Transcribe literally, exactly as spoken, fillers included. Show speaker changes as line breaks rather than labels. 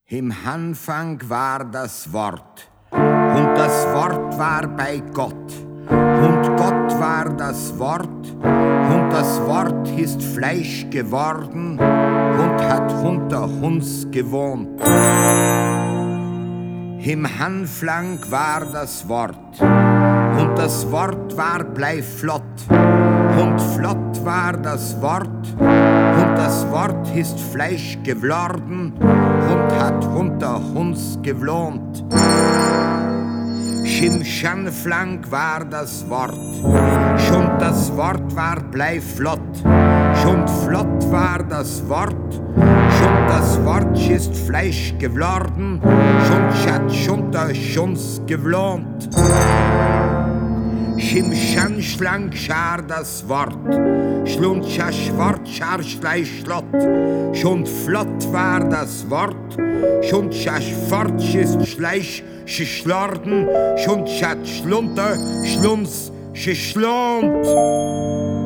Im Anfang war das Wort, und das Wort war bei Gott, und Gott war das Wort, und das Wort ist Fleisch geworden und hat unter uns gewohnt. Im Anfang war das Wort, und das Wort war bleiflott, und flott war das Wort, und das Wort ist Fleisch geworden und hat unter uns gewohnt. Im Anfang war das Wort, schon das Wort war bleiflott, schon flott war das Wort, schon das Wort ist Fleisch geworden, schon hat schon durch uns gewohnt. Im Anfang schar das Wort, schlund das Wort schar Fleischlott, schon flott war das Wort, schon das Wort ist Fleisch geschlorden, schon hat schlunter, schlunz, geschlont.